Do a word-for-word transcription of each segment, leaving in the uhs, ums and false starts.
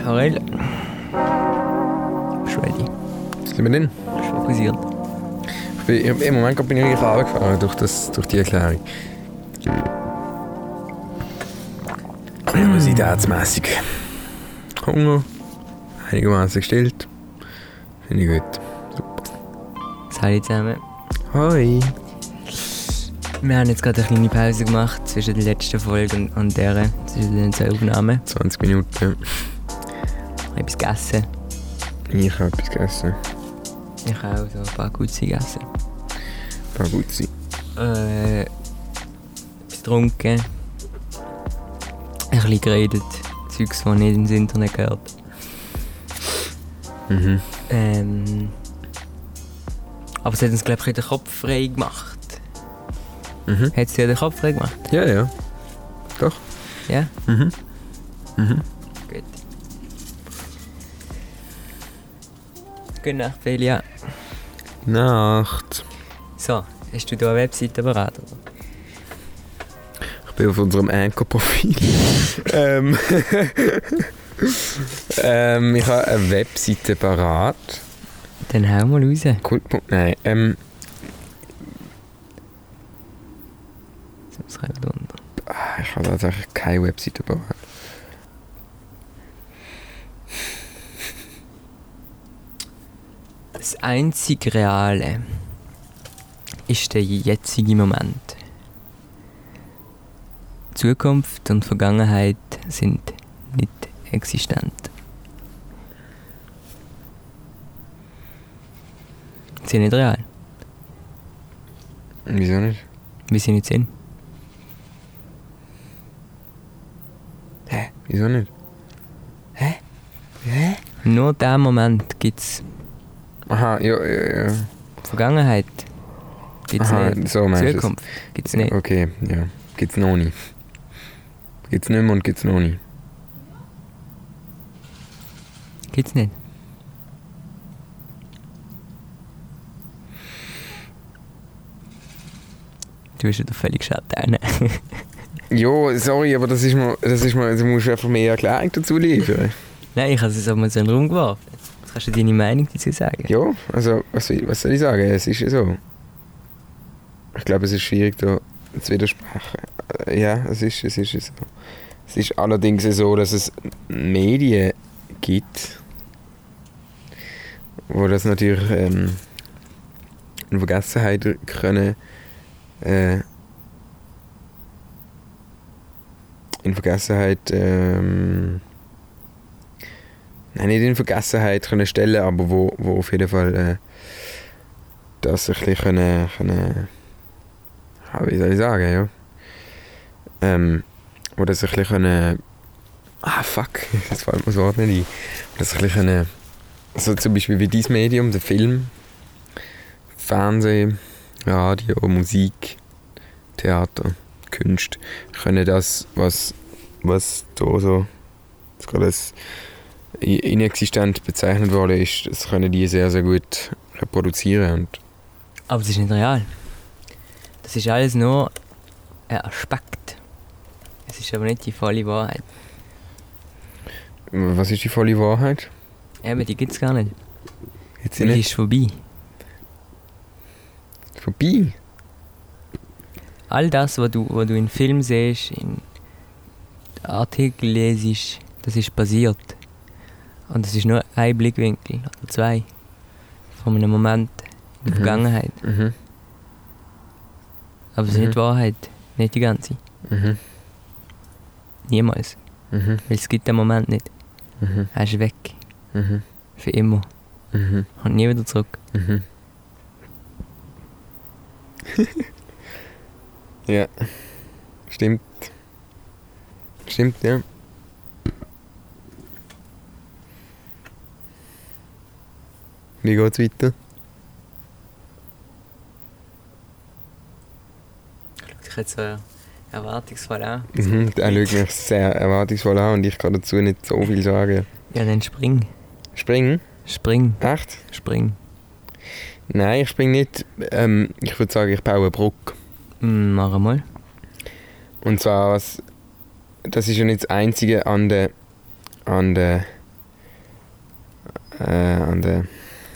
Aurel. Bist du ready? Sind wir denn? Bist du fokussiert? Ich bin, ich, Im Moment bin ich eigentlich runtergefahren durch, das, durch die Erklärung. Universitätsmässig. Hunger. Einigermaßen gestillt. Finde ich gut. Super. Hallo zusammen. Hoi. Wir haben jetzt gerade eine kleine Pause gemacht zwischen der letzten Folge und, und der, zwischen den zwei Aufnahmen. zwanzig Minuten. Ich habe etwas gegessen. Ich habe etwas gegessen. Ich habe auch so ein paar Gutzi gegessen. War gut sein. Äh, etwas getrunken. Ein bisschen geredet. Zeugs, das nicht ins Internet gehört. Mhm. Ähm, aber es hat uns, glaube ich, den Kopf frei gemacht. Mhm. Hat es dir den Kopf frei gemacht? Ja, ja. Doch. Ja? Mhm. Mhm. Gut. Gute Nacht, Felia. Nacht. So, hast du da eine Webseite parat, oder? Ich bin auf unserem Anchor-Profil. ähm, ähm, ich habe eine Webseite parat. Dann hau mal raus. Cool. Nein. Ähm, Das kann ich drunter. ich habe tatsächlich keine Webseite parat. Das einzig Reale ist der jetzige Moment. Zukunft und Vergangenheit sind nicht existent. Sie sind nicht real. Wieso nicht? Wie sie nicht sind. Hä? Wieso nicht? Hä? Hä? Nur diesen Moment gibt es. Aha, ja, ja, ja. Vergangenheit gibt es Aha, nicht. so meinst du es. Zukunft gibt es nicht. Okay, ja. Gibt's noch nicht. Gibt's nicht mehr und gibt's noch nicht. Gibt es nicht. Du bist wieder völlig Schatten. Jo, sorry, aber das ist mal, das ist mal, du musst einfach mehr Erklärung dazu liefern. Nein, ich habe es aber so in den Raum geworfen. Jetzt kannst du deine Meinung dazu sagen. Ja, also, was soll, was soll ich sagen? Es ist ja so. Ich glaube, es ist schwierig, da zu widersprechen. Äh, Ja, es ist, es ist so. Es ist allerdings so, dass es Medien gibt, wo das natürlich ähm, in Vergessenheit können äh, in Vergessenheit ähm, nein, nicht in Vergessenheit können stellen, aber wo, wo auf jeden Fall äh, das ein bisschen können, können ja, wie soll ich sagen, ja ähm, wo das ein bisschen können ah fuck, jetzt fällt mir das Wort nicht ein, wo das ein bisschen können, so zum Beispiel wie dieses Medium, der Film, Fernsehen, Radio, Musik, Theater, Kunst, können das, was, was da so jetzt gerade als inexistent bezeichnet worden ist, das können die sehr, sehr gut reproduzieren. Und Aber es ist nicht real. Das ist alles nur ein Aspekt. Es ist aber nicht die volle Wahrheit. was ist die volle Wahrheit? Eben, die gibt es gar nicht. Jetzt Die nicht ist vorbei. vorbei. All das, was du, was du in Filmen siehst, in Artikeln lesest, das ist passiert. Und das ist nur ein Blickwinkel oder zwei von einem Moment in der Mhm. Vergangenheit. Mhm. Aber es ist Mhm. nicht die Wahrheit, nicht die ganze. Mhm. Niemals. Mhm. Weil es gibt den Moment nicht. Mhm. Er ist weg. Mhm. Für immer. Mhm. Und nie wieder zurück. Mhm. Ja. Stimmt. Stimmt, ja. Wie geht's weiter? Ich hätte so erwartungsvoll an. Mhm, er schaut mich sehr erwartungsvoll an und ich kann dazu nicht so viel sagen. Ja, dann spring. Springen? Spring. Echt? Spring. Nein, ich springe nicht. Ähm, ich würde sagen, ich baue eine Brücke. Mm, mach mal. Und zwar, was, das ist ja nicht das Einzige an der, an der äh, an der...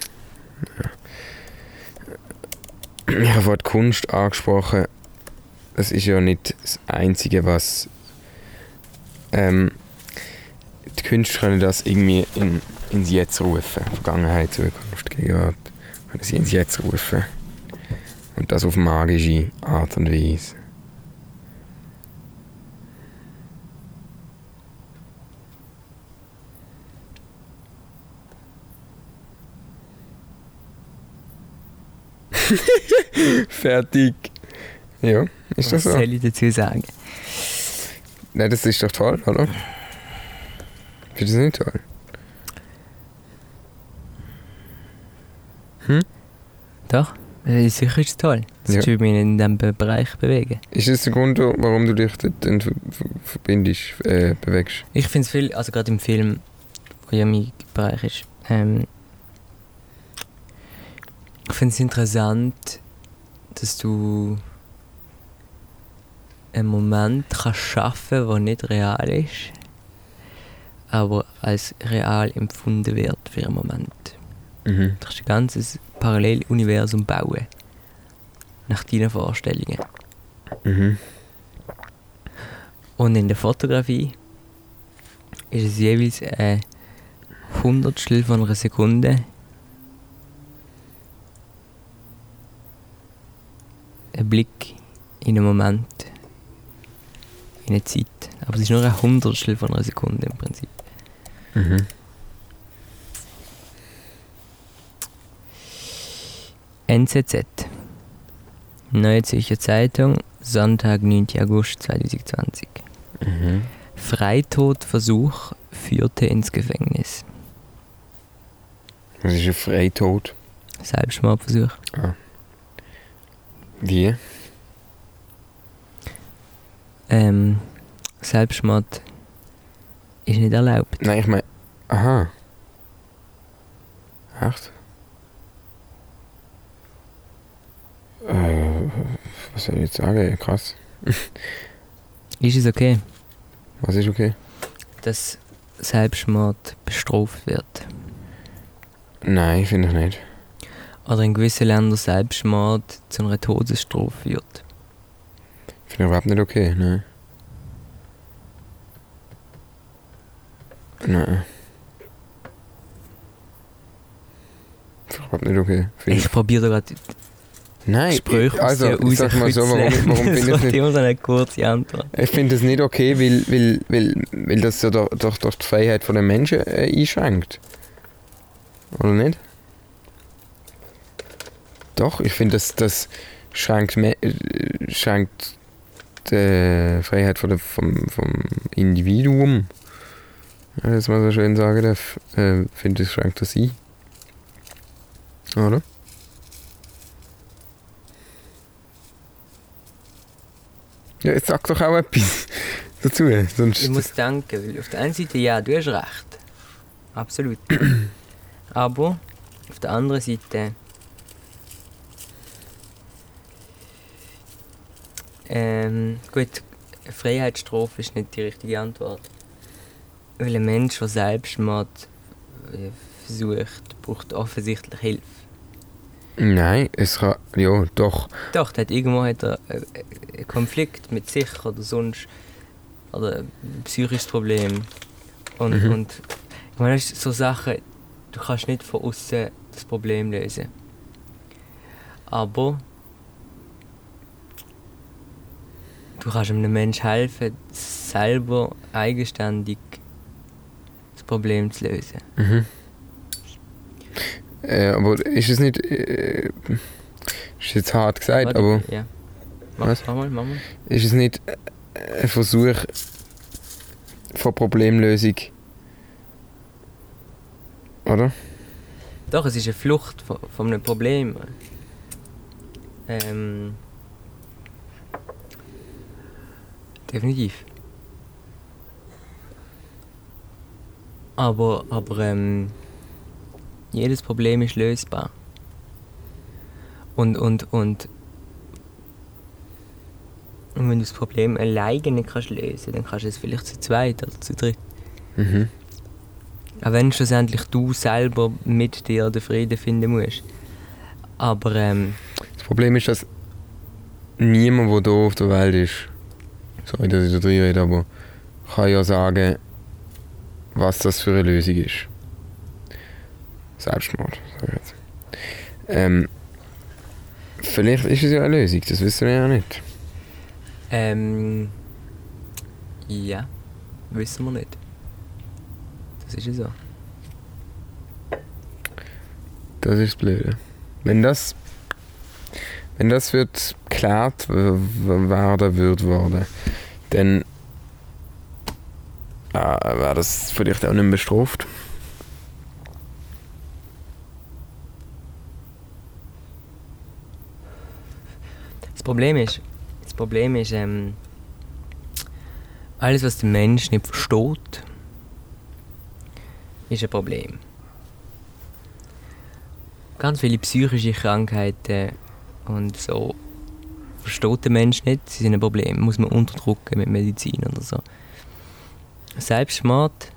Ja. Ich habe vorhin die Kunst angesprochen. Das ist ja nicht das Einzige, was... Ähm, die Künstler können das irgendwie in, ins Jetzt rufen. Vergangenheit, Zukunft, Gegenwart. Können sie ins Jetzt rufen. Und das auf magische Art und Weise. Fertig. Ja, ist das Was so? soll ich dazu sagen? Nein, das ist doch toll, oder? Findest du das nicht toll? Hm? Doch, äh, sicher ist es toll. Das Ja. ja. mich in diesem Be- Bereich bewegen. Ist das der Grund, warum du dich dort dann ver- ver- verbindest, äh, bewegst? Ich finde es viel, also gerade im Film, wo ja mein Bereich ist, ähm, ich finde es interessant, dass du einen Moment kannst schaffen, der nicht real ist, aber als real empfunden wird für einen Moment. Mhm. Du kannst ein ganzes Paralleluniversum bauen. Nach deinen Vorstellungen. Mhm. Und in der Fotografie ist es jeweils ein Hundertstel von einer Sekunde. Ein Blick in einen Moment. In eine Zeit. Aber es ist nur ein Hundertstel von einer Sekunde im Prinzip. Mhm. N Z Z. Neue Zürcher Zeitung, Sonntag, neunten August zweitausendzwanzig. Mhm. Freitodversuch führte ins Gefängnis. Was ist ein Freitod? Selbstmordversuch. Wie? Ähm, Selbstmord ist nicht erlaubt. Nein, ich meine... Aha. Echt? Äh, was soll ich jetzt sagen? Krass. Ist es okay, Was ist okay? dass Selbstmord bestraft wird? Nein, finde ich nicht. Oder in gewissen Ländern Selbstmord zu einer Todesstrafe führt? Finde ich überhaupt nicht okay, nein. Nein. Finde ich überhaupt nicht okay. Finde Ich probiere gerade Nein, Gespräche aus also, dir ich sag mal so, warum, rauszukitzeln. warum finde ich Das nicht... immer so eine kurze Antwort. Ich finde das nicht okay, weil, weil, weil, weil das ja doch, doch, doch die Freiheit von den Menschen äh, einschränkt. Oder nicht? Doch, ich finde, das, das schränkt, me- äh, schränkt die Freiheit von der, vom, vom Individuum, wenn ich das mal so schön sagen darf, äh, finde ich, schränkt das ein. Oder? Ja, jetzt sag doch auch etwas dazu, sonst... Ich muss danken, weil auf der einen Seite, ja, du hast recht. Absolut. Aber auf der anderen Seite... Ähm, gut, eine Freiheitsstrafe ist nicht die richtige Antwort. Weil ein Mensch, der Selbstmord äh, versucht, braucht offensichtlich Hilfe. Nein, es kann... Ja, doch. Doch, der hat irgendwo hat er äh, einen Konflikt mit sich oder sonst oder ein psychisches Problem. Und, Mhm. und ich meine, das sind so Sachen, du kannst nicht von außen das Problem lösen. Aber du kannst einem Menschen helfen, selber eigenständig das Problem zu lösen. Mhm. Äh, aber ist es nicht... Äh, ist jetzt hart gesagt, Warte, aber ja. Mach, Was? mach mal, mach mal. ist es nicht äh, ein Versuch von Problemlösung? Oder? Doch, es ist eine Flucht von, von einem Problem. Ähm, definitiv. Aber, aber ähm, jedes Problem ist lösbar. Und, und, und, und wenn du das Problem alleine nicht kannst lösen, dann kannst du es vielleicht zu zweit oder zu dritt. Mhm. Auch wenn schlussendlich du selber mit dir den Frieden finden musst. Aber ähm, Das Problem ist, dass niemand, der hier auf der Welt ist, sorry, dass ich da drin rede, aber kann ja sagen, was das für eine Lösung ist. Selbstmord, sag ich jetzt. Ähm, vielleicht ist es ja eine Lösung, das wissen wir ja nicht. ähm, ja, wissen wir nicht. Das ist ja so. Das ist das Blöde. Wenn das, wenn das wird geklärt w- w- werden wird worden, dann äh, wäre das vielleicht auch nicht mehr bestraft. Das Problem ist, das Problem ist, ähm, alles, was der Mensch nicht versteht, ist ein Problem. Ganz viele psychische Krankheiten und so versteht der Mensch nicht, sie sind ein Problem, muss man unterdrücken mit Medizin oder so. Selbstmord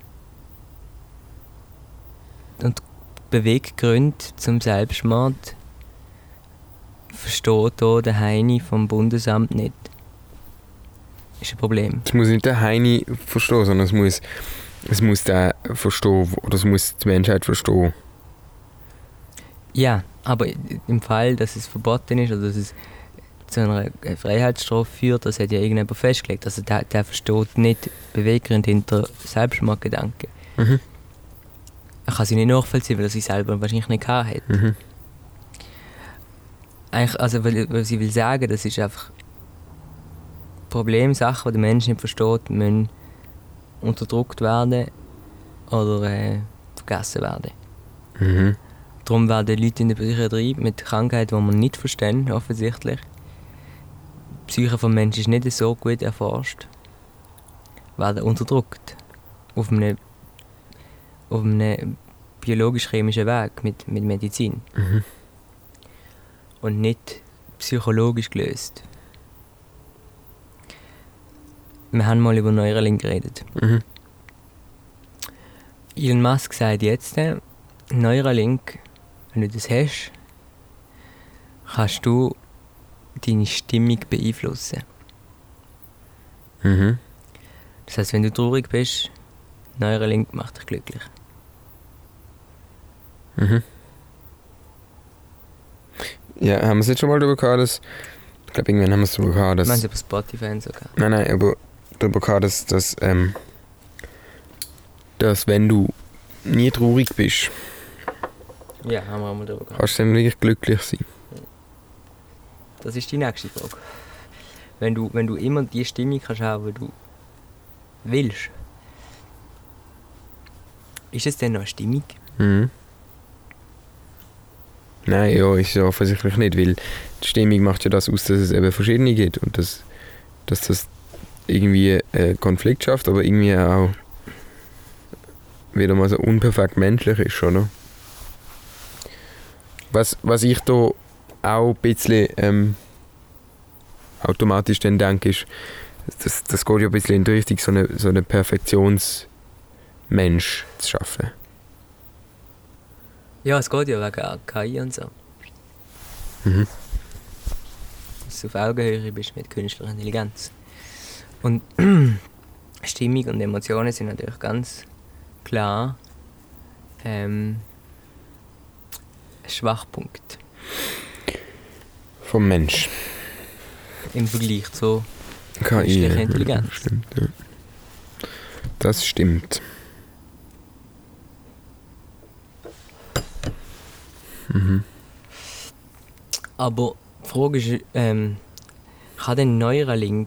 und Beweggründe zum Selbstmord versteht hier der Heini vom Bundesamt nicht. Ist ein Problem. Es muss nicht der Heini verstehen, sondern es muss, es muss der verstehen, oder es muss die Menschheit verstehen. Ja, aber im Fall, dass es verboten ist oder dass es zu einer Freiheitsstrafe führt, das hat ja irgendjemand festgelegt. Also der, der versteht nicht Beweggründe hinter Selbstmordgedanken. Mhm. Er kann sie nicht nachvollziehen, weil er sie selber wahrscheinlich nicht gehabt hat. Mhm. Eigentlich, also, weil, weil sie will sagen, das ist einfach Problemsachen, die der Mensch nicht versteht, müssen unterdrückt werden oder äh, vergessen werden. Mhm. Darum werden Leute in der Psychiatrie mit Krankheiten, die man nicht verstehen, offensichtlich. Die Psyche des Menschen ist nicht so gut erforscht, werden unterdrückt. Auf einem, auf einem biologisch-chemischen Weg mit, mit Medizin. Mhm. Und nicht psychologisch gelöst. Wir haben mal über Neuralink geredet. Mhm. Elon Musk sagt jetzt, äh, Neuralink, wenn du das hast, kannst du deine Stimmung beeinflussen. Mhm. Das heisst, wenn du traurig bist, Neuralink macht dich glücklich. Mhm. Ja, haben wir es jetzt schon mal darüber gehabt, dass, ich glaube, irgendwann haben wir es darüber gehabt, dass... Meinst du über Spotify und so? Nein, nein, aber darüber gehabt, dass, dass, ähm, dass wenn du nie traurig bist, Ja, haben wir auch mal darüber gehabt. kannst du dann wirklich glücklich sein. Das ist die nächste Frage. Wenn du, wenn du immer die Stimmung kannst haben, die du willst, ist es dann noch eine Stimmung? Mhm. Nein, ja, ist ja offensichtlich nicht, weil die Stimmung macht ja das aus, dass es eben verschiedene gibt und dass, dass das irgendwie einen Konflikt schafft, aber irgendwie auch wieder mal so unperfekt menschlich ist, oder? Was, was ich da auch ein bisschen ähm, automatisch dann denke, ist, das, das geht ja ein bisschen in die Richtung, so eine, so eine Perfektionsmensch zu schaffen. Ja, es geht ja wegen K I und so. Mhm. Dass du auf Augenhöhe bist mit künstlicher Intelligenz. Und Stimmung und Emotionen sind natürlich ganz klar ähm, ein Schwachpunkt Vom Mensch. im Vergleich zu K I. künstlicher Ja, Intelligenz. stimmt, ja. Das stimmt. Mhm. Aber die Frage ist, ähm, kann denn Neuralink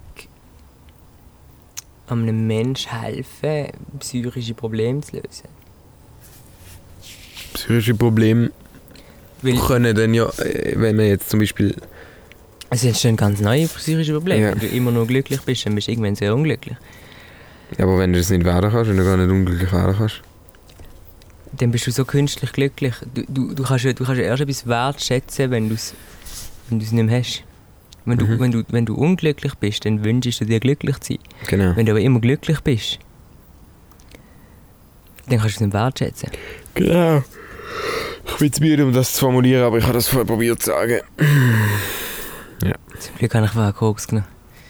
einem Menschen helfen, psychische Probleme zu lösen? Psychische Probleme Weil können dann ja, äh, wenn man jetzt zum Beispiel... es entstehen ganz neue psychische Probleme. Ja. Wenn du immer nur glücklich bist, dann bist du irgendwann sehr unglücklich. Ja, aber wenn du das nicht werden kannst, wenn du gar nicht unglücklich werden kannst. Dann bist du so künstlich glücklich. Du, du, du, kannst, ja, du kannst ja erst etwas wertschätzen, wenn du es wenn du's nicht mehr hast. Wenn du, Mhm. wenn, du, wenn du unglücklich bist, dann wünschst du dir glücklich zu sein. Genau. Wenn du aber immer glücklich bist, Dann kannst du es nicht wertschätzen. Genau. Ich bin zu müde, um das zu formulieren, aber ich habe das vorher probiert zu sagen. Ja. Zum Glück habe ich vorher Koks genommen.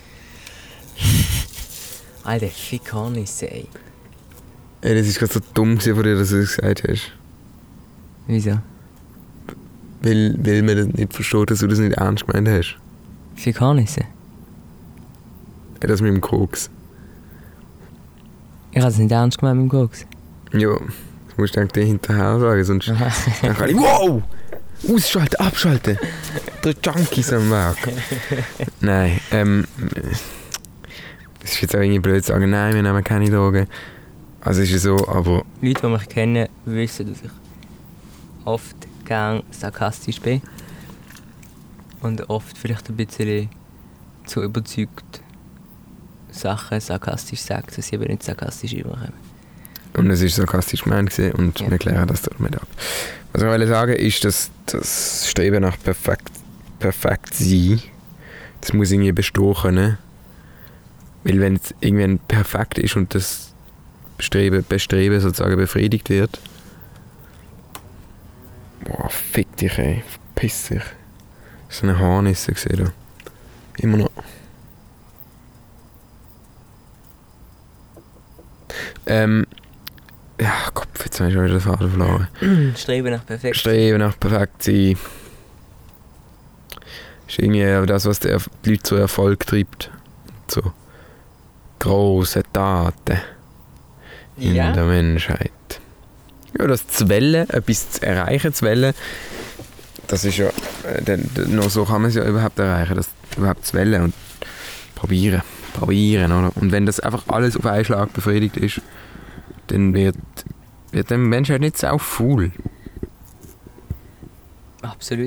Alter, fick Hornisse, ey. Ey, das ist gerade so dumm von dir, dass du das gesagt hast. Wieso? Weil, weil man das nicht versteht, dass du das nicht ernst gemeint hast. Fick Hornisse? Ey, das mit dem Koks. Ich habe es nicht ernst gemeint mit dem Koks. Ja, du musst dann den hinterher sagen, sonst dann kann ich wow! Ausschalten, abschalten! Der Junkies am Werk. Nein, ähm... das ist jetzt auch irgendwie blöd zu sagen, nein, wir nehmen keine Drogen. Also ist es so, aber... Leute, die mich kennen, wissen, dass ich oft gerne sarkastisch bin. Und oft vielleicht ein bisschen zu überzeugt Sachen sarkastisch sage, dass sie aber nicht sarkastisch überkommen. Und es war sarkastisch gemeint gewesen und Ja. wir klären das damit ab. Was ich wollte sagen ist, dass das Streben nach perfekt, perfekt sein, das muss irgendwie bestehen können. Weil wenn es irgendwann perfekt ist und das Bestreben, Bestreben sozusagen befriedigt wird, boah, fick dich ey, verpiss dich. Das ist eine Hornisse gesehen. Immer noch. Ähm, ja, Kopf, jetzt habe ich schon wieder den Faden verloren. Streben nach perfekt. Streben nach perfekt sein. Ist irgendwie das, was die Leute zu Erfolg treibt. So grosse Taten in Ja. der Menschheit. Ja, das zu wollen, etwas zu erreichen, zu wollen, das ist ja, äh, dann- dann- nur so kann man es ja überhaupt erreichen, das überhaupt zu wollen und probieren, probieren, oder? Und wenn das einfach alles auf einen Schlag befriedigt ist, dann wird, wird der Mensch halt nicht so faul. Absolut.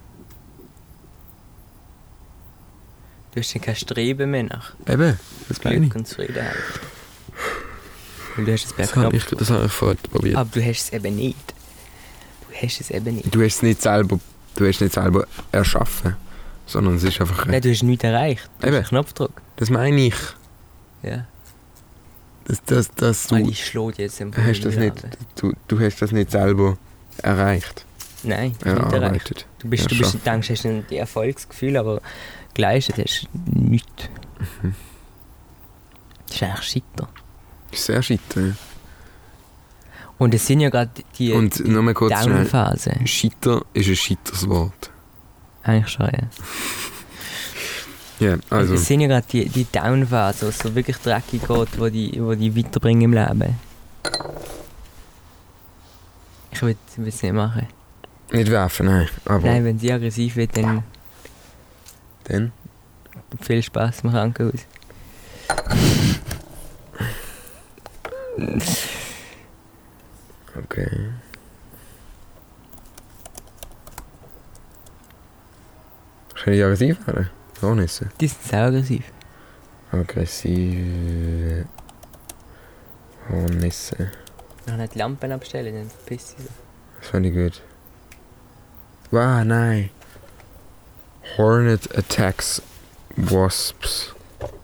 Du hast ja kein Streben mehr nach Eben, das meine ich. Glück und Zufriedenheit. Weil du hast es per Das habe ich, Knopf. das habe ich vorher probiert. Aber du hast es eben nicht. Du hast es eben nicht. Du hast es nicht selber, du hast es nicht selber erschaffen, sondern es ist einfach... Nein, du hast nichts erreicht. Du Eben. hast einen Knopfdruck. Das meine ich. Ja. Das, das, das, Du du, ich schlage jetzt im hast das nicht, du, du hast das nicht selber erreicht, Nein, du hast nicht erreicht. erarbeitet. Du, bist, du bist, denkst, du hast ein Erfolgsgefühl, aber geleistet hast du nichts. Mhm. Das ist eigentlich Scheiter. Sehr scheiter. Und es sind ja gerade die, Und die nur mal kurz schnell. Downphase. Scheiter ist ein scheiteres Wort. Eigentlich schon, ja. Ja, also. Es sind ja gerade die, die Downphase, wo es so wirklich dreckig geht, wo die, wo die weiterbringen im Leben. Ich würde es nicht machen. Nicht werfen, nein. Aber Nein, wenn sie aggressiv wird, dann dann? viel Spaß im Krankenhaus. Okay. Kann ich aggressiv werden? Hornisse. Die sind sehr aggressiv. Aggressive Hornisse. Noch nicht die Lampen abstellen, dann verpiss sie so. Das fand ich gut. Wow, nein. Hornet attacks wasps.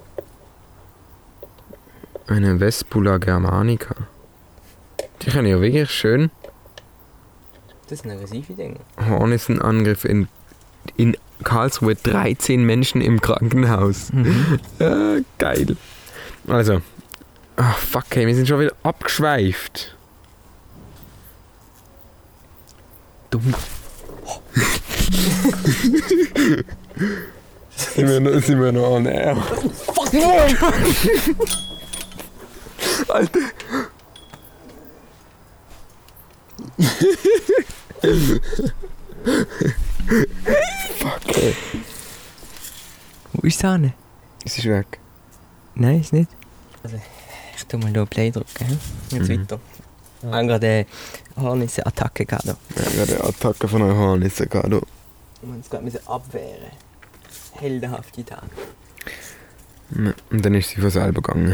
Eine Vespula germanica. Die können ja wirklich schön. Das sind aggressive Dinge. Hornissenangriff in, in Karlsruhe. dreizehn Menschen im Krankenhaus. Mhm. Ja, geil. Also. Ach, fuck, hey, wir sind schon wieder abgeschweift. Dumm. sind, wir noch, sind wir noch on air? Fuck! Alter. Fuck, ey. Wo ist die Sahne? Es ist weg. Nein, ist nicht. Also, ich tu mal hier Play drücken. He? Jetzt Mhm. weiter. Wir haben gerade eine Hornisse-Attacke gehabt. hier. Wir haben gerade eine Attacke von einer Hornisse gehabt. hier. Und uns gerade müssen abwehren. Heldenhafte Tat. Ja, und dann ist sie von selber gegangen.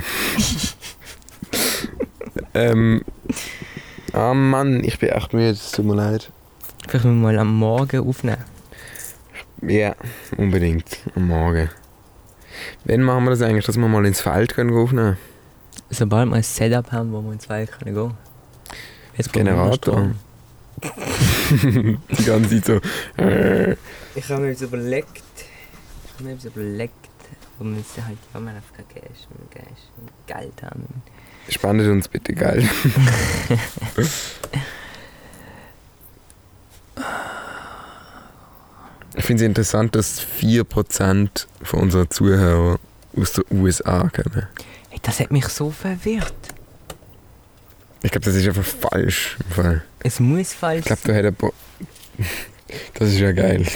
ähm. Ah Mann, ich bin echt müde, es tut mir leid. Vielleicht müssen wir mal am Morgen aufnehmen. Ja, unbedingt. Am Morgen. Wann machen wir das eigentlich, dass wir mal ins Feld können aufnehmen? Sobald wir ein Setup haben, wo wir ins Wald können gehen. Jetzt brauchen wir Generator. Strom. Die ganze Zeit so. Äh. Ich habe mir jetzt überlegt, ich habe mir jetzt überlegt, wo wir uns halt ja mal auf kein Cash, wenn wir Cash, wenn wir Geld haben. Spendet uns bitte Geld. Ich finde es interessant, dass vier Prozent von unseren Zuhörern aus den U S A kommen. Hey, das hat mich so verwirrt. Ich glaube, das ist einfach falsch. Im Fall. Es muss falsch Ich glaube, du hättest... Bo- Das ist ja geil.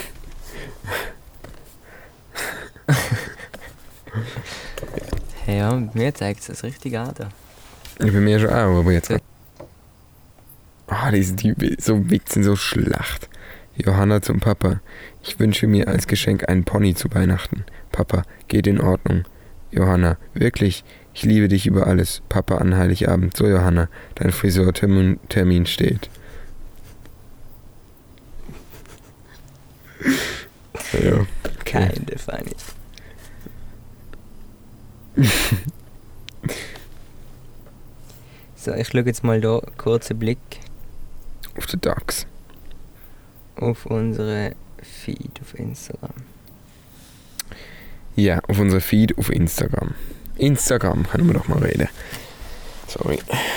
Hey, ja, mir zeigt es das richtig an. Da. Ja, bei mir schon auch, aber jetzt... Ah, diese die so Witze sind so schlecht. Johanna zum Papa. Ich wünsche mir als Geschenk einen Pony zu Weihnachten. Papa, geht in Ordnung. Johanna, wirklich? Ich liebe dich über alles. Papa an Heiligabend. So, Johanna, dein Friseurtermin Termin steht. Ja. Okay. Keine funny. So, ich schaue jetzt mal da, kurzen Blick Auf den Dachs. auf unsere Feed auf Instagram. Ja, auf unser Feed auf Instagram. Instagram, können wir doch mal reden. Sorry.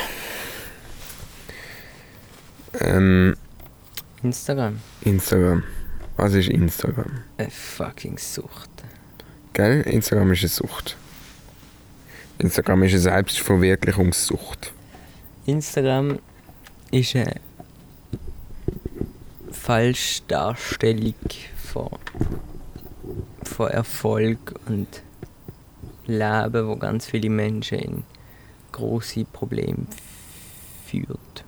Ähm, Instagram? Instagram. Was ist Instagram? Eine fucking Sucht. Gell? Instagram ist eine Sucht. Instagram ist eine Selbstverwirklichungssucht. Instagram ist eine Falschdarstellung von, von Erfolg und Leben, wo ganz viele Menschen in grosse Probleme führt.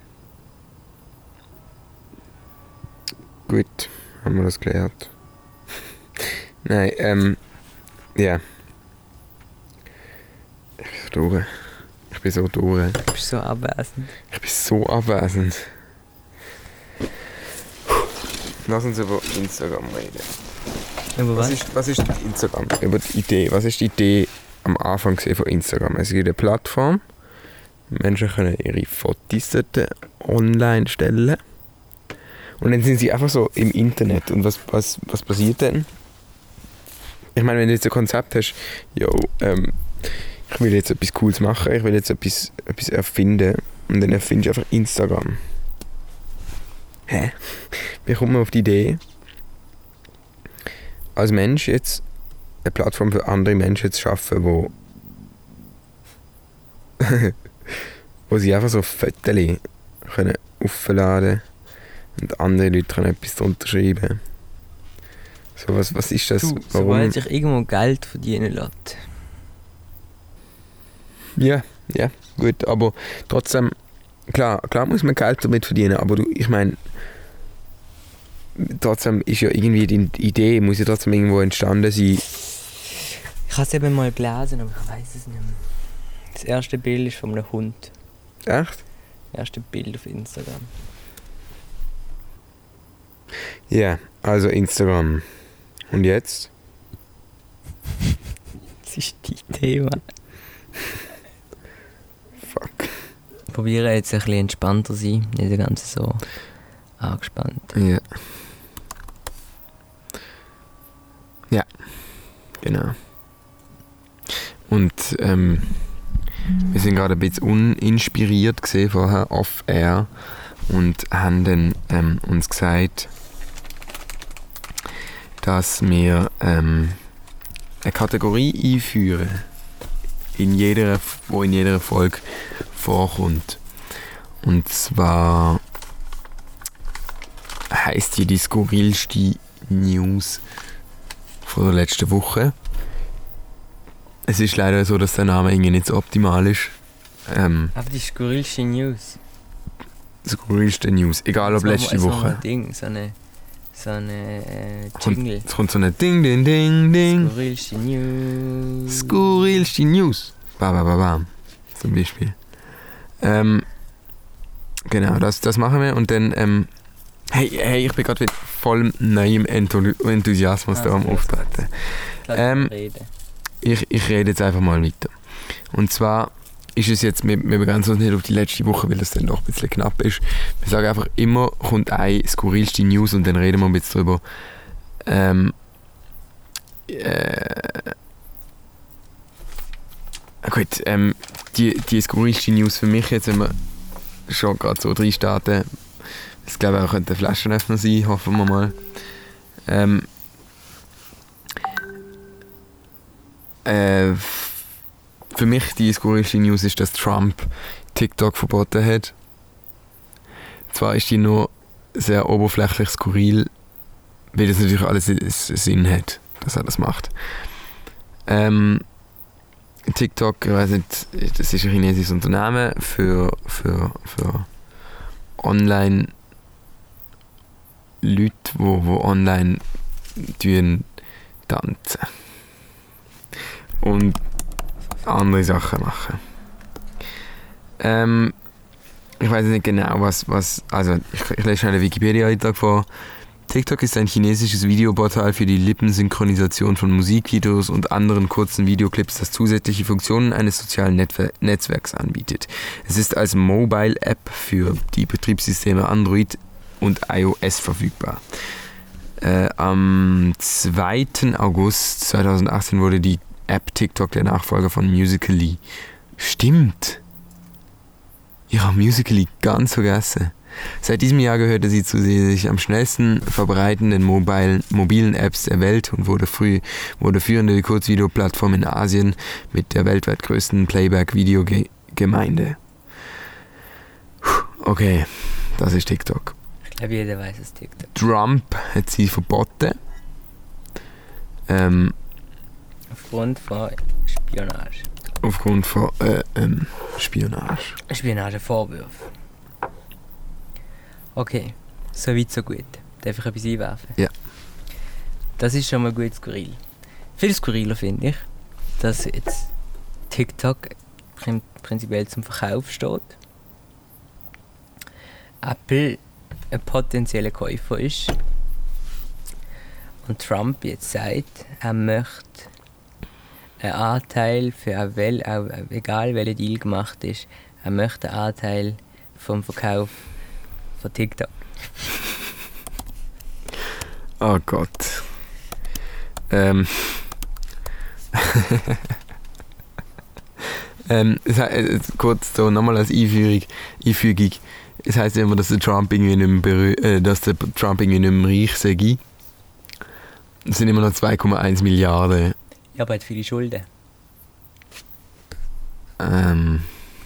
Gut, haben wir das geklärt. Nein, ähm, ja. Ich bin so durch. Ich bin so durch. Du bist so abwesend. Ich bin so abwesend. Lass uns über Instagram reden. Aber Was was? ist, was ist Instagram? Über die Idee. Was ist die Idee am Anfang gesehen von Instagram? Es gibt eine Plattform. Menschen können ihre Fotos dort online stellen. Und dann sind sie einfach so im Internet. Und was, was, was passiert dann? Ich meine, wenn du jetzt ein Konzept hast, yo, ähm, ich will jetzt etwas Cooles machen, ich will jetzt etwas, etwas erfinden. Und dann erfindest du einfach Instagram. Hä? Wie kommt man auf die Idee, als Mensch jetzt eine Plattform für andere Menschen zu schaffen, wo, wo sie einfach so Fotos können aufladen und andere Leute können etwas darunter schreiben. So, was, was ist das? Du, Warum? sobald sich irgendwo Geld verdienen lässt. Ja, ja, gut, aber trotzdem, klar, klar muss man Geld damit verdienen, aber du, ich meine, trotzdem ist ja irgendwie die Idee, muss ja trotzdem irgendwo entstanden sein. Ich habe es eben mal gelesen, aber ich weiß es nicht mehr. Das erste Bild ist von einem Hund. Echt? Das erste Bild auf Instagram. Ja, also Instagram. Und jetzt? Das ist die Thema. Fuck. Ich probiere jetzt ein bisschen entspannter zu sein, nicht ganz so angespannt. Ja. Ja, genau. Und ähm, wir sind gerade ein bisschen uninspiriert gesehen vorher off-air und haben dann ähm, uns gesagt, dass wir ähm, eine Kategorie einführen, in jeder, wo in jeder Folge vorkommt. Und zwar heisst die die skurrilste News von der letzten Woche. Es ist leider so, dass der Name irgendwie nicht so optimal ist. Ähm, Aber die skurrilste News. skurrilste News, egal ob letzte so Woche. ein Ding, so eine, so eine äh, Kommt, Jingle. es kommt so eine Ding, Ding, Ding, Ding. Skurrilste News. Skurrilste News. Ba, ba, ba, ba. Zum Beispiel. Ähm, genau, das, das machen wir und dann, ähm, hey, hey, ich bin gerade mit vollem neuem Enthusiasmus Ah, da am okay, Auftreten. Lass Ähm, reden. Ich, ich rede jetzt einfach mal weiter. Und zwar ist es jetzt, wir, wir begrenzen uns nicht auf die letzte Woche, weil das dann doch ein bisschen knapp ist. Wir sagen einfach, immer kommt eine skurrilste News und dann reden wir ein bisschen drüber. Ähm, äh, gut, ähm, die, die skurrilste News für mich jetzt, wenn wir schon gerade so drin starten, das glaube ich auch könnte ein Flaschenöffner sein, hoffen wir mal. Ähm, äh, für mich die skurrilste News ist, dass Trump TikTok verboten hat. Zwar ist die nur sehr oberflächlich skurril, weil das natürlich alles Sinn hat, dass er das macht. Ähm, TikTok, ich weiss nicht, das ist ein chinesisches Unternehmen für, für, für online Leute, die wo, wo online tanzen und andere Sachen machen. Ähm, ich weiß nicht genau, was, was also ich, ich lese schnell einen Wikipedia-Eintrag vor. TikTok ist ein chinesisches Videoportal für die Lippensynchronisation von Musikvideos und anderen kurzen Videoclips, das zusätzliche Funktionen eines sozialen Netwer- Netzwerks anbietet. Es ist als Mobile-App für die Betriebssysteme Android und iOS verfügbar. Äh, am zweiten August zweitausendachtzehn wurde die App TikTok der Nachfolger von Musical.ly. Stimmt! Ich habe Musical.ly ganz vergessen. Seit diesem Jahr gehörte sie zu den sich am schnellsten verbreitenden mobile, mobilen Apps der Welt und wurde, früh, wurde führende Kurzvideoplattform in Asien mit der weltweit größten Playback-Video-Gemeinde. Okay, das ist TikTok. Ich glaube, jeder weiß es TikTok. Trump hat sie verboten. Ähm, Aufgrund von Spionage. Aufgrund von äh, ähm, Spionage. Spionagevorwürfe. Okay, so weit, so gut. Darf ich etwas einwerfen? Ja. Das ist schon mal gut skurril. Viel skurriler finde ich, dass jetzt TikTok prinzipiell zum Verkauf steht. Apple ein potenzieller Käufer ist. Und Trump jetzt sagt, er möchte einen Anteil für eine Wel- auch egal welcher Deal gemacht ist, er möchte einen Anteil vom Verkauf von TikTok. Oh Gott. Ähm. ähm, es heißt, kurz so nochmal als Einführung, Einfügung. Es heisst immer, dass der Trump irgendwie nicht mehr, berü- äh, dass der Trump irgendwie nicht mehr reich sei. Es sind immer noch zwei Komma eins Milliarden. Ja, aber er hat viele Schulden. Ähm.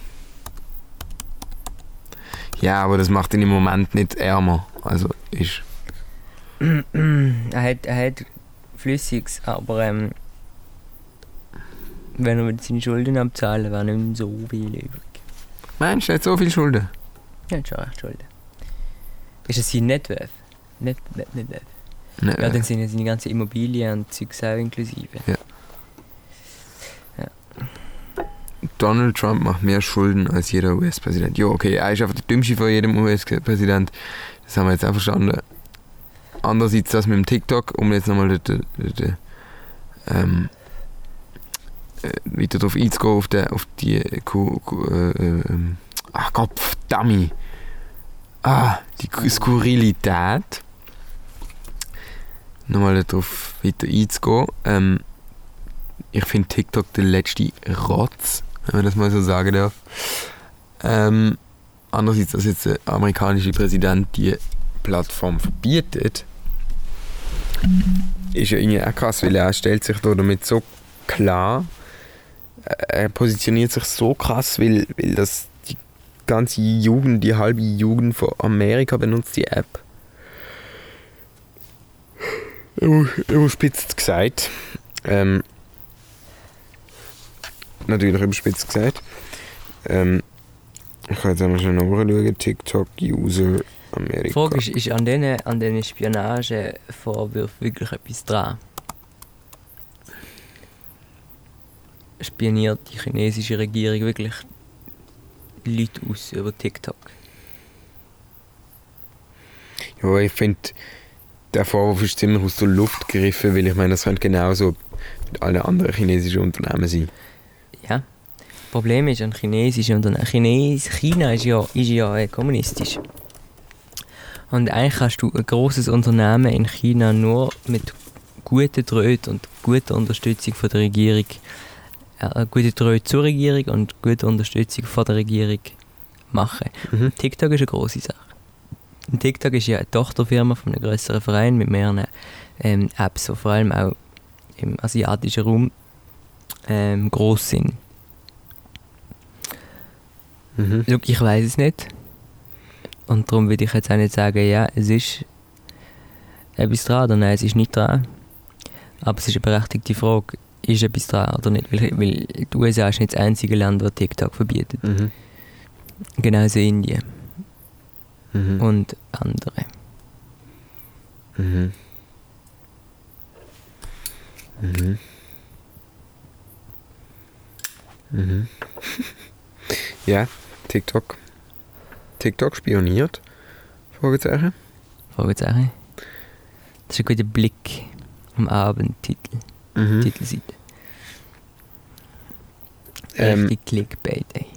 Ja, aber das macht ihn im Moment nicht ärmer. Also ist. er, hat, er hat Flüssiges, aber ähm, wenn er seine Schulden abzahlen, wäre nicht mehr so viel übrig. Meinst du, er hat so viel Schulden? Ja, hat schon recht Schulden. Ist es sein Networth? Net, net, net, net. Nein, Ja, dann sind ja seine ganzen Immobilien und Zeugs auch inklusive. Ja. Donald Trump macht mehr Schulden als jeder U S-Präsident. Ja, okay, er ist einfach der dümmste von jedem U S-Präsident. Das haben wir jetzt auch verstanden. Andererseits das mit dem TikTok, um jetzt nochmal de, de, de, ähm, äh, wieder darauf einzugehen, auf, de, auf die Ku, Ku, äh, äh, ach Gott, verdammt. Ah, die Skurrilität. Nochmal darauf weiter einzugehen. Ähm, ich finde TikTok der letzte Rotz, wenn man das mal so sagen darf. Ähm, andererseits, dass jetzt der amerikanische Präsident die Plattform verbietet, ist ja irgendwie auch krass, weil er stellt sich da damit so klar, er positioniert sich so krass, weil, weil das die ganze Jugend, die halbe Jugend von Amerika benutzt die App. Überspitzt gesagt. Ähm, natürlich überspitzt gesagt. Ähm, ich kann jetzt einmal schnell nachschauen. TikTok-User Amerika. Die Frage ist, ist an diesen an den Spionagevorwürfen wirklich etwas dran? Spioniert die chinesische Regierung wirklich Leute aus über TikTok? Ja, ich finde, der Vorwurf ist ziemlich aus der Luft gegriffen, weil ich meine, das könnte genauso mit allen anderen chinesischen Unternehmen sein. Ja. Problem ist an Chinesisch und an Chines, China ist ja, ist ja äh, kommunistisch. Und eigentlich kannst du ein grosses Unternehmen in China nur mit guten Tröten und guter Unterstützung von der Regierung, äh, gute Treue zur Regierung und gute Unterstützung von der Regierung machen. Mhm. TikTok ist eine grosse Sache. Und TikTok ist ja eine Tochterfirma von einem grösseren Verein mit mehreren ähm, Apps, die vor allem auch im asiatischen Raum ähm, gross sind. Mhm. Schau, ich weiss es nicht. Und darum würde ich jetzt auch nicht sagen, ja, es ist etwas dran oder nein, es ist nicht dran. Aber es ist eine berechtigte Frage, ist etwas dran oder nicht? Weil, weil die U S A ist nicht das einzige Land, das TikTok verbietet. Mhm. Genauso Indien Mhm. und andere. Mhm. Mhm. Mhm. Ja, TikTok. TikTok spioniert? Fragezeichen. Fragezeichen. Das ist ein guter Blick am Abendtitel, Mhm. Titelseite. Ähm, Richtig Clickbait, ey.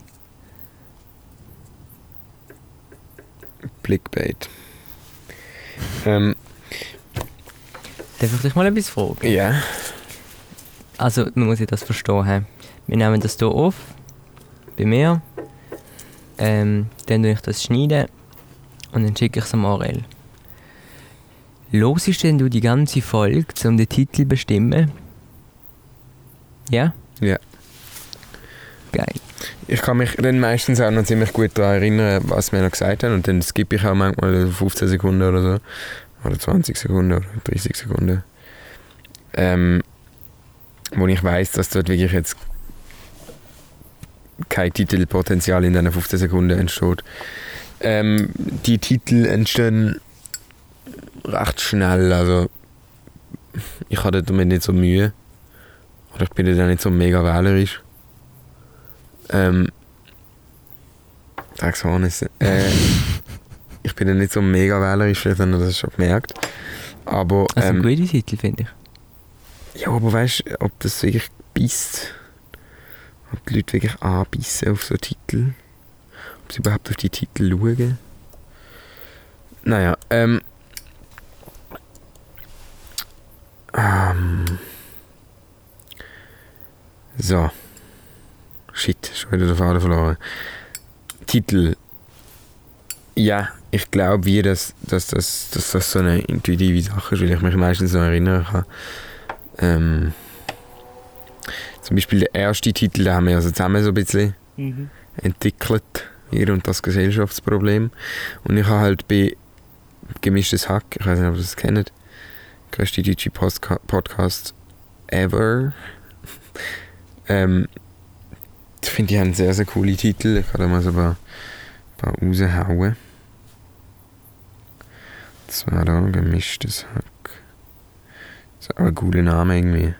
Clickbait. Ähm, Darf ich dich mal etwas fragen? ja. Also, man muss ja das verstehen. He. Wir nehmen das hier auf, bei mir. Ähm, dann schneide ich das schneiden und dann schicke ich es am Ariel. Hörst denn du die ganze Folge, um den Titel zu bestimmen? Ja? Ja. Geil. Ich kann mich dann meistens auch noch ziemlich gut daran erinnern, was wir noch gesagt haben. Und dann skippe ich auch manchmal fünfzehn Sekunden oder so. Oder zwanzig Sekunden oder dreißig Sekunden. Ähm, wo ich weiss, dass dort wirklich jetzt kein Titelpotenzial in diesen fünfzehn Sekunden entsteht. Ähm, die Titel entstehen recht schnell. Also ich hatte damit nicht so Mühe. Oder ich bin da nicht so mega wählerisch. Ähm, sag's mal nicht. Äh, ich bin da nicht so mega wählerisch, sondern das hast du schon gemerkt. Aber, Also ein ähm, guter Titel, finde ich. ja, aber weißt du, ob das wirklich beißt? Ob die Leute wirklich anbeissen auf so Titel? Ob sie überhaupt auf die Titel schauen? Naja, ähm. ähm so. Shit, schon wieder den Faden verloren. Titel. Ja, ich glaube, wie das, dass, dass, dass das so eine intuitive Sache ist, weil ich mich meistens noch erinnern kann. Ähm, zum Beispiel der erste Titel, den haben wir also zusammen so ein bisschen mhm. entwickelt. Wir und das Gesellschaftsproblem. Und ich habe halt bei Gemischtes Hack, ich weiß nicht, ob ihr das kennt, der grösste deutsche Postka- Podcast ever. ähm, ich finde, die haben sehr, sehr coole Titel. Ich kann da mal so ein paar, ein paar raushauen. Das war da Gemischtes Hack. Das ist auch ein cooler Name irgendwie.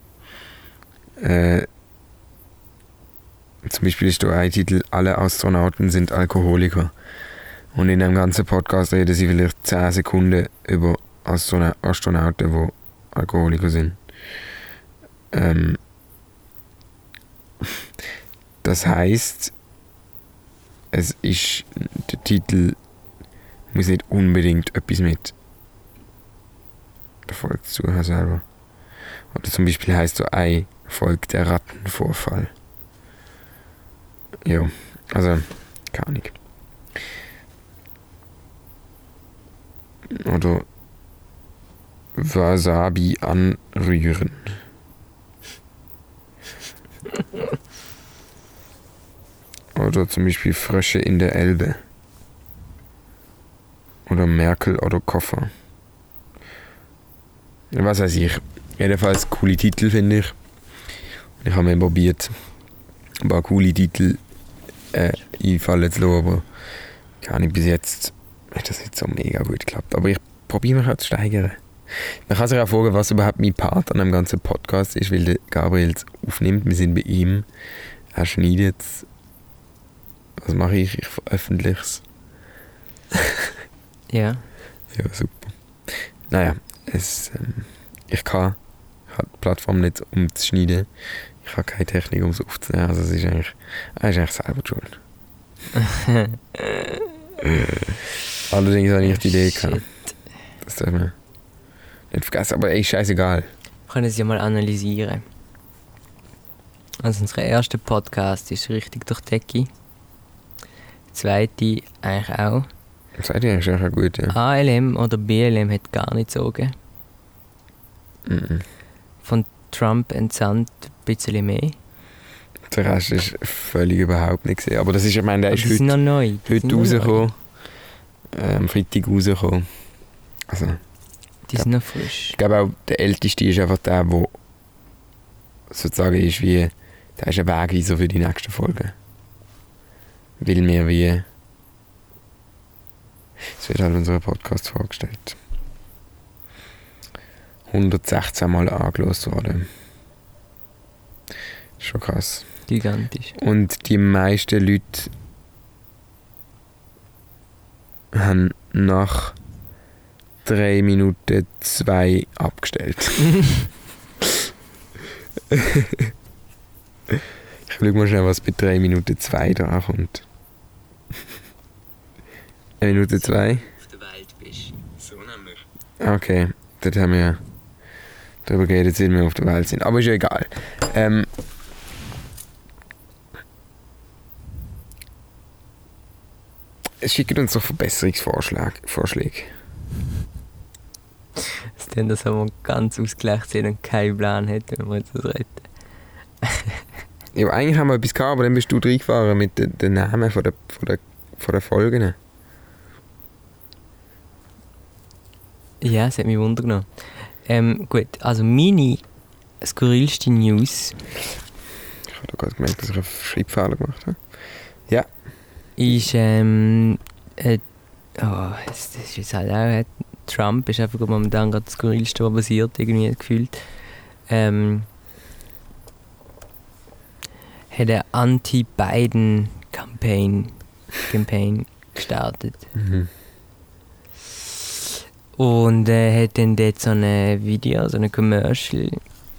Äh, zum Beispiel ist da ein Titel: Alle Astronauten sind Alkoholiker. Und in dem ganzen Podcast reden sie vielleicht zehn Sekunden über Astronaut- Astronauten, die Alkoholiker sind. Ähm, das heisst, es ist, der Titel muss nicht unbedingt etwas mit der Folge zu haben selber. Oder zum Beispiel heisst so eine Folge der Rattenvorfall. Ja, also, keine Ahnung. Oder Wasabi anrühren. Oder zum Beispiel Frösche in der Elbe. Oder Merkel oder Koffer. Was weiß ich. Jedenfalls coole Titel, finde ich. Ich habe mir probiert, ein paar coole Titel äh, einfallen zu lassen, aber gar nicht bis jetzt hat das nicht so mega gut geklappt. Aber ich probiere mich auch zu steigern. Man kann sich auch fragen, was überhaupt mein Part an dem ganzen Podcast ist, weil der Gabriel es aufnimmt. Wir sind bei ihm. Er schneidet es. Was mache ich? Ich veröffentliche es. Ja. Ja, super. Naja, es, ähm, ich kann ich habe die Plattform nicht, um zu schneiden. Ich habe keine Technik, um es aufzunehmen. Also es ist eigentlich, er ist eigentlich selber die schuld. Allerdings habe ich nicht die Idee gehabt. Das darf man nicht vergessen. Aber ey, scheißegal. Wir können es ja mal analysieren. Also unser erster Podcast ist richtig durch die Decke. Der zweite eigentlich auch. Der zweite ist eigentlich auch gut, ja. A L M oder B L M hat gar nicht gezogen. Mm-mm. Von Trump entsandt ein bisschen mehr. Der Rest ist völlig überhaupt nicht gesehen. Aber das ist, ich meine, der Aber ist die heute, sind noch neu. Die heute sind noch rausgekommen. Äh, am Freitag rausgekommen. Also, neu. Die sind noch frisch. ich glaube auch, der älteste ist einfach der, der sozusagen ist wie, der ist ein Wegweiser für die nächsten Folgen. Weil wir wie, es wird halt unser Podcast vorgestellt. hundertsechzehn Mal angelost worden. Schon krass. Gigantisch. Und die meisten Leute haben nach drei Minuten zwei abgestellt. Ich schau mal schnell, was bei drei Minuten zwei da kommt. eine Minute zwei? Auf der Welt bist. So nämlich. Okay, dort haben wir darüber geredet, seit wir auf der Welt sind. Aber ist ja egal. Ähm, es schickt uns doch Verbesserungsvorschläge. Vorschläge. Es ist dann, dass wir ganz ausgleicht sind und keinen Plan hätten, wenn wir jetzt das retten. Ja, eigentlich haben wir etwas gehabt, aber dann bist du reingefahren mit den, den Namen von der, von der, von der Folgen. Ja, es hat mich Wunder genommen. Ähm, gut, also meine skurrilste News Ich habe gerade gemerkt, dass ich einen Schreibfehler gemacht habe. Ja. ist, ähm, äh, oh, das, das ist jetzt halt auch, äh, Trump ist einfach momentan gerade das skurrilste, was passiert, irgendwie gefühlt. Ähm, hat eine Anti-Biden-Campaign Campaign gestartet. Mhm. Und er äh, hat dann dort so ein Video, so ein Commercial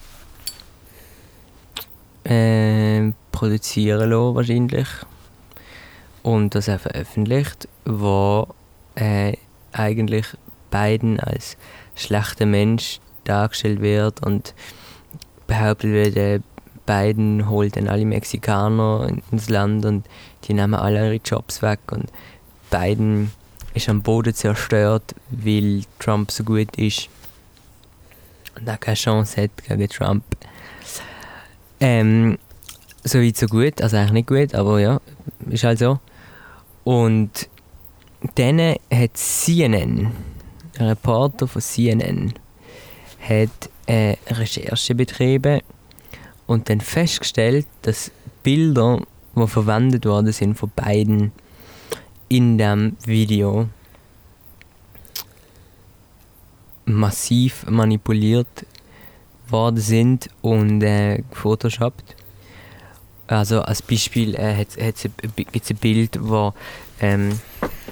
äh, produzieren lassen, wahrscheinlich. Und das er veröffentlicht, wo äh, eigentlich Biden als schlechter Mensch dargestellt wird und behauptet wird, äh, Biden holt dann alle Mexikaner ins Land und die nehmen alle ihre Jobs weg und Biden ist am Boden zerstört, weil Trump so gut ist und auch keine Chance hat gegen Trump. Ähm, so weit so gut, also eigentlich nicht gut, aber ja, ist halt so. Und dann hat C N N, ein Reporter von C N N, hat eine Recherche betrieben und dann festgestellt, dass Bilder, die verwendet worden sind von Biden in dem Video, massiv manipuliert worden sind und äh, gefotoshoppt. Also als Beispiel äh, gibt es ein Bild, wo ähm,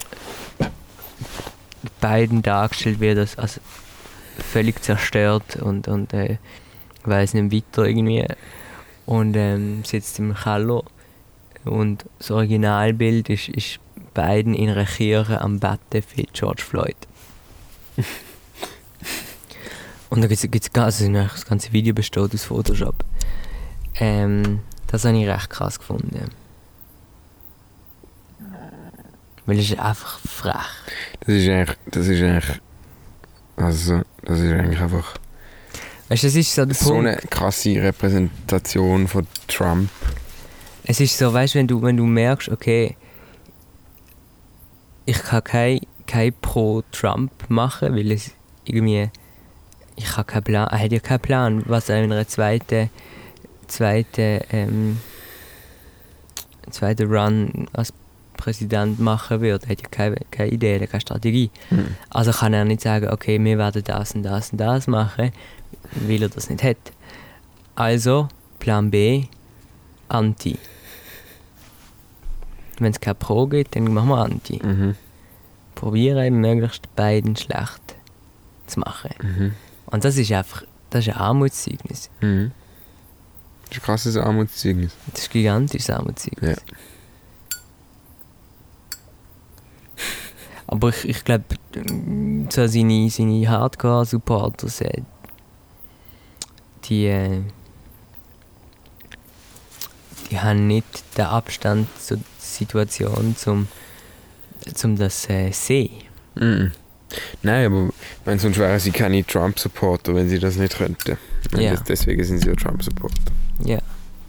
Biden dargestellt wird als, als völlig zerstört und, und äh, weiss nicht weiter irgendwie und ähm, sitzt im Keller und das Originalbild ist, ist Biden in einer Kirche am Betten für George Floyd. Und da gibt es also das ganze Video besteht aus Photoshop. Ähm, das habe ich recht krass gefunden. Weil es ist einfach frech. Das ist eigentlich, das ist eigentlich, also, das ist eigentlich einfach Weißt du, das ist so der so Punkt. eine krasse Repräsentation von Trump. Es ist so, weißt du, wenn du, wenn du merkst, okay, ich kann kein, kein Pro-Trump machen, weil es irgendwie, ich habe keinen Plan, er hat ja keinen Plan, was er in einer zweiten, zweiten, ähm, zweiten Run als Präsident machen wird. Er hat ja keine, keine Idee, keine Strategie. Mhm. Also kann er nicht sagen, okay, wir werden das und das und das machen, weil er das nicht hat. Also, Plan B, Anti. Wenn es kein Pro gibt, dann machen wir Anti. Mhm. Probieren, möglichst beiden schlecht zu machen. Mhm. Und das ist einfach, das ist ein Armutszeugnis. Mhm. Das ist ein krasses Armutszeugnis. Das ist gigantisches Armutszeugnis. Ja. Aber ich, ich glaube, so seine, seine Hardcore-Supporters, äh, die, äh, die haben nicht den Abstand zur Situation, um zum das äh, sehen. Mhm. Nein, aber ich meine, sonst wären sie keine Trump-Supporter, wenn sie das nicht könnten. Ich meine, Ja. das, deswegen sind sie ja Trump-Supporter. Ja.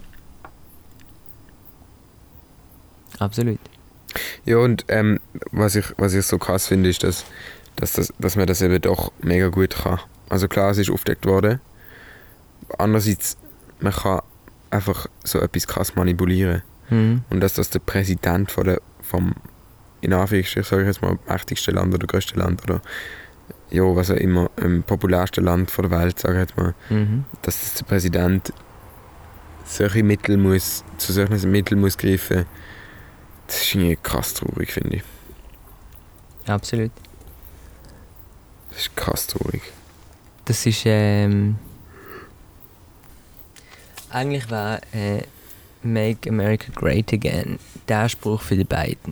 Absolut. Ja, und ähm, was, ich, was ich so krass finde, ist, dass, dass, das, dass man das eben doch mega gut kann. Also klar, es ist aufgedeckt worden. Andererseits, man kann einfach so etwas krass manipulieren. Mhm. Und dass das der Präsident von der, vom, in Anführungsstrichen, sage ich jetzt mal, mächtigsten Land oder größten Land oder ja, was auch immer, im populärsten Land von der Welt, sage ich jetzt mal, Mhm. dass das der Präsident solche Mittel muss, zu solchen Mitteln muss greifen, das ist irgendwie krass traurig, finde ich. Absolut. Das ist krass traurig. Das ist, ähm... eigentlich war äh, «Make America Great Again» der Spruch für die beiden.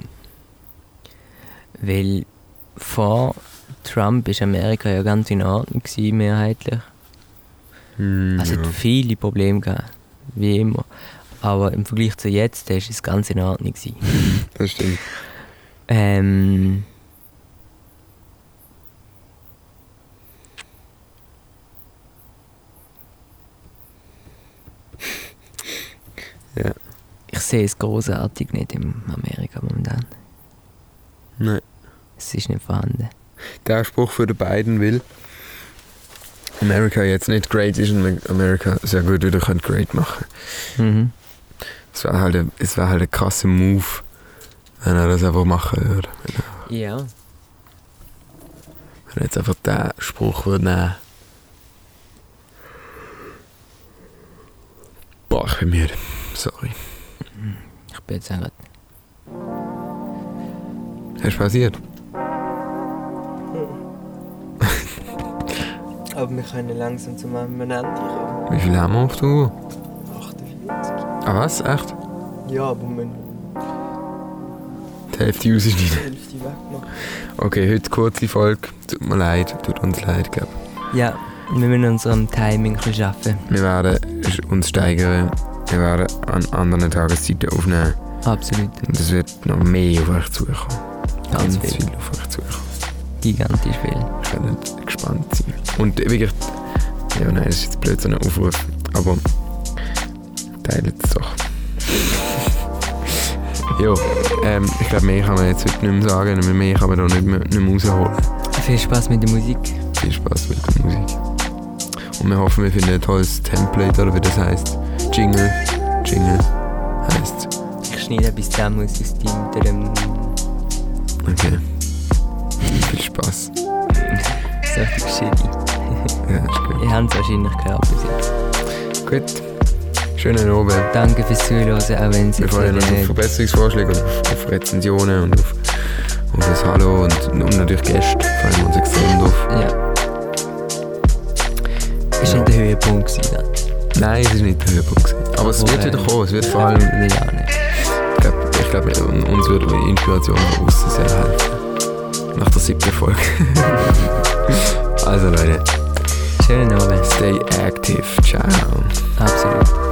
Weil vor Trump ist Amerika ja ganz in Ordnung gewesen, mehrheitlich. Hm, Also es ja. hat viele Probleme gehabt, wie immer. Aber im Vergleich zu jetzt ist es ganz in Ordnung gewesen. Das stimmt. Ähm... Ja. Ich sehe es großartig nicht in Amerika momentan. Nein. Es ist nicht vorhanden. Der Spruch für die beiden will, Amerika jetzt nicht great ist und Amerika sehr gut wieder könnte great machen. Mhm. Es wäre halt, ein- es wär halt ein krasser Move, wenn er das einfach machen würde. Wenn er, Ja. wenn er jetzt einfach den Spruch würde nehmen. Boah, ich bin müde. Sorry. Ich bin jetzt einfach... Was ist passiert? Aber wir können langsam zum Ende kommen. Wie viel haben wir auf der Uhr? achtundvierzig. Ah was? Echt? Ja, aber wir müssen Die Hälfte rausschneiden. die Hälfte wegmachen. Okay, heute kurze Folge. Tut mir leid, tut uns leid, glaub. Ja, wir müssen unserem Timing ein bisschen arbeiten. Wir werden uns steigern. Wir werden an anderen Tageszeiten aufnehmen. Absolut. Und es wird noch mehr auf euch zukommen. Ganz Ganz viel. viel auf euch zukommen. Gigantisch viel. Ich könnt gespannt sein. Und wirklich, ja nein, das ist jetzt blöd so ein Aufruf, aber teilt es doch. Jo, ähm, ich glaube, mehr kann man jetzt heute nicht mehr sagen, mehr kann man da nicht mehr, nicht mehr rausholen. Viel Spaß mit der Musik. Viel Spaß mit der Musik. Und wir hoffen, wir finden ein tolles Template, oder wie das heisst. Jingle. Jingle heisst. Ich schneide bis zusammen aus dem... Okay. Viel Spaß. So richtig shitty. Ja, ist gut. Ihr habt es wahrscheinlich gehört bis jetzt. Gut. Schönen Abend. Danke fürs Zuhören, auch wenn es Wir jetzt freuen uns auf nicht... Verbesserungsvorschläge und auf, auf Rezensionen und auf, auf das Hallo und, und natürlich Gäste. Freuen wir uns extrem drauf. Ja. Ist Ja. nicht der Höhepunkt gewesen, dann. Nein, es ist nicht der Höhepunkt gewesen. Aber es Wo, wird äh, wieder kommen. Es wird vor allem, Will ich auch nicht. ich glaube, ich glaub, uns wird die Inspiration von außen sehr helfen. Nach der siebten Folge. Also Leute, Schönen Abend. stay active. Ciao. Absolut.